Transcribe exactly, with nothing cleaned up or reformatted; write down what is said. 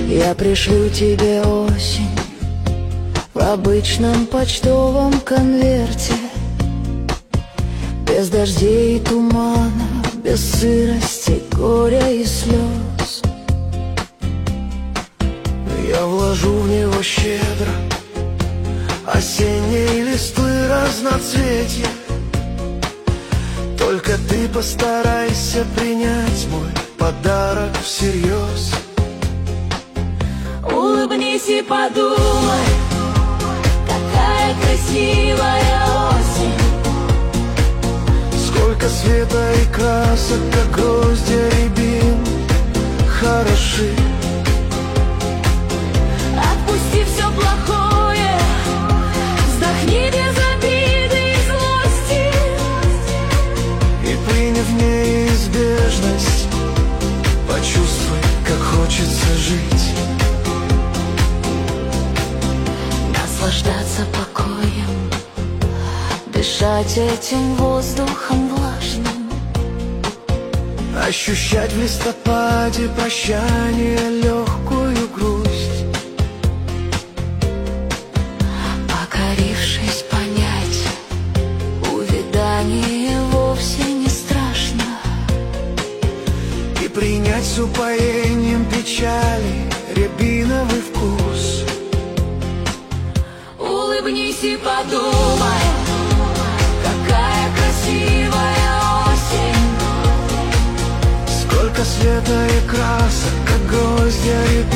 Я пришлю тебе осень в обычном почтовом конверте, без дождей и тумана, без сырости, горя и слез. Я вложу в него щедро осенние листы разноцветия. Только ты постарайся принять мой подарок всерьез. Улыбнись и подумай, какая красивая осень. Сколько света и красок, как гроздья рябин, хороши. Отпусти все плохое, вздохни без обиды и злости, И приняв неизбежность, почувствуй, как хочется жить. наслаждаться покоем, дышать этим воздухом влажным, Ощущать в листопаде прощание легкую грусть. покорившись, понять, увядание вовсе не страшно. И принять с упоением печали рябиновый вкус. Улыбнись и подумай, какая красивая осень. Сколько света и красок, как гроздья рябин,